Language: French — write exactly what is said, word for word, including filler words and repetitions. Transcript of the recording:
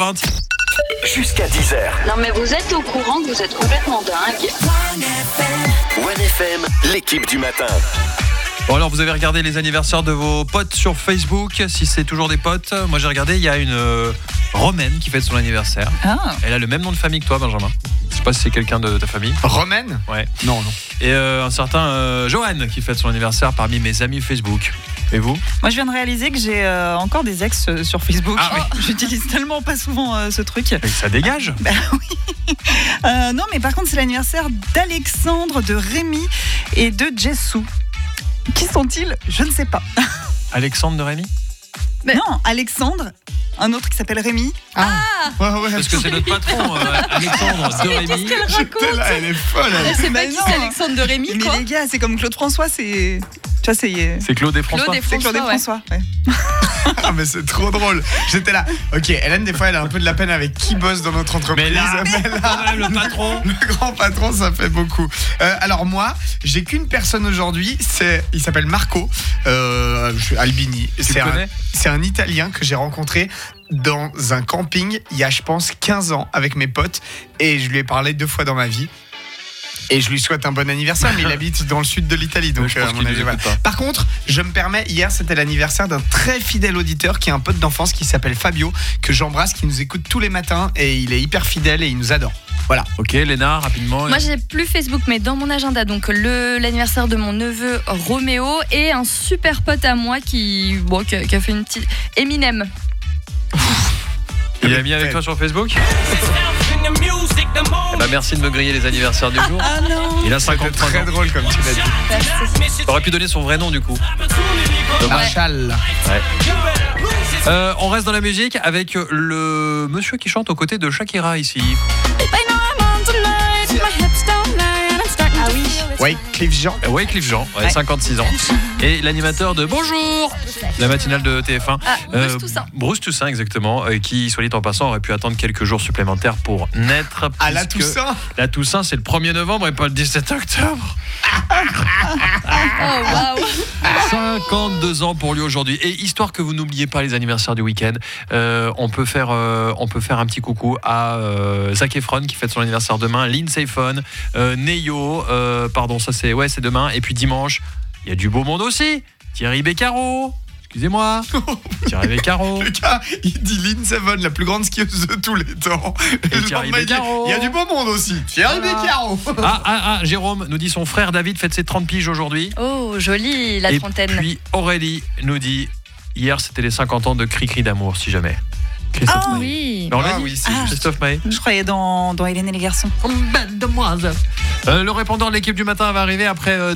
vingt. Jusqu'à dix heures. Non mais vous êtes au courant que vous êtes complètement dingue. One F M, l'équipe du matin. Bon alors vous avez regardé les anniversaires de vos potes sur Facebook, si c'est toujours des potes. Moi j'ai regardé, il y a une euh, Romaine qui fête son anniversaire. Ah. Elle a le même nom de famille que toi, Benjamin. Je sais pas si c'est quelqu'un de ta famille. Romaine ? Ouais. Non, non. Et euh, un certain euh, Johan qui fête son anniversaire parmi mes amis Facebook. Et vous ? Moi, je viens de réaliser que j'ai euh, encore des ex euh, sur Facebook. Ah, oui. J'utilise tellement pas souvent euh, ce truc. Et ça dégage. Bah oui. Euh, non, mais par contre, c'est l'anniversaire d'Alexandre, de Rémi et de Jessou. Qui sont-ils ? Je ne sais pas. Alexandre de Rémi ? Mais non, Alexandre, un autre qui s'appelle Rémi. Ah ouais, ouais. Parce que c'est notre patron, euh, Alexandre de Rémi. J'étais là, elle est folle. Elle. Elle sait pas Mais qui non. c'est Alexandre de Rémi, Mais quoi. les gars, c'est comme Claude François, c'est... Tu vois, c'est... C'est Claude et François. Claude et C'est Claude et François, ouais. François, ouais. Ah, mais c'est trop drôle. J'étais là. Ok, Hélène, des fois, elle a un peu de la peine avec qui bosse dans notre entreprise. Mais là, Mais là, quand même, le patron. le grand patron, ça fait beaucoup. Euh, alors moi, j'ai qu'une personne aujourd'hui. C'est, il s'appelle Marco. Euh, je suis Albini. Tu c'est le un, connais ? c'est un Italien que j'ai rencontré dans un camping il y a, je pense, quinze ans avec mes potes. Et je lui ai parlé deux fois dans ma vie. Et je lui souhaite un bon anniversaire, mais il habite dans le sud de l'Italie, donc je pense euh, à mon qu'il avis, nous voilà. écoute pas. Par contre, je me permets, hier c'était l'anniversaire d'un très fidèle auditeur qui est un pote d'enfance qui s'appelle Fabio, que j'embrasse, qui nous écoute tous les matins et il est hyper fidèle et il nous adore. Voilà. Ok, Léna, rapidement. Moi j'ai plus Facebook, mais dans mon agenda, donc le, l'anniversaire de mon neveu Roméo et un super pote à moi qui, bon, qui, a, qui a fait une petite Eminem. Il a mis avec toi sur Facebook ? Eh ben, merci de me griller les anniversaires du jour. Ah non. Il a C'était cinquante-trois très ans. drôle comme tu l'as dit. T'aurais pu donner son vrai nom du coup. Dommage. Machal. Ouais. Euh, on reste dans la musique avec le monsieur qui chante aux côtés de Shakira ici. Ah oui. Ouais, Cliff Jean. Euh, Ouais, Cliff Jean, ouais, Ouais. cinquante-six ans. Et l'animateur de Bonjour, la matinale de T F un. Ah, Bruce Toussaint. Bruce Toussaint, exactement, euh, qui, soit dit en passant, aurait pu attendre quelques jours supplémentaires pour naître. À la puisque Toussaint. La Toussaint, c'est le premier novembre et pas le dix-sept octobre. Oh waouh. cinquante-deux ans pour lui aujourd'hui. Et histoire que vous n'oubliez pas les anniversaires du week-end, euh, on, peut faire, euh, on peut faire un petit coucou à euh, Zac Efron qui fête son anniversaire demain, Lindsay Vonn, euh, Neyo, euh, pardon, ça c'est, ouais, c'est demain. Et puis dimanche, il y a du beau monde aussi. Thierry Beccaro. Excusez-moi. Thierry Beccaro. Le gars, il dit Lindsay Vonn, la plus grande skieuse de tous les temps. Et Le Thierry lendemain, il dit, Beccaro. il y a du beau monde aussi. Thierry Voilà. Beccaro. Ah, ah, ah, Jérôme nous dit son frère David fête ses trente piges aujourd'hui. Oh joli la Et trentaine. puis Aurélie nous dit hier c'était les cinquante ans de Cri-Cri d'amour si jamais. Christophe Ah, Maé. Oui. Mais on l'a Ah dit, oui, c'est Ah. Christophe Maé. Je croyais dans, dans Hélène et les garçons. Belle demoiselle. Euh, le répondant de l'équipe du matin va arriver après. Euh,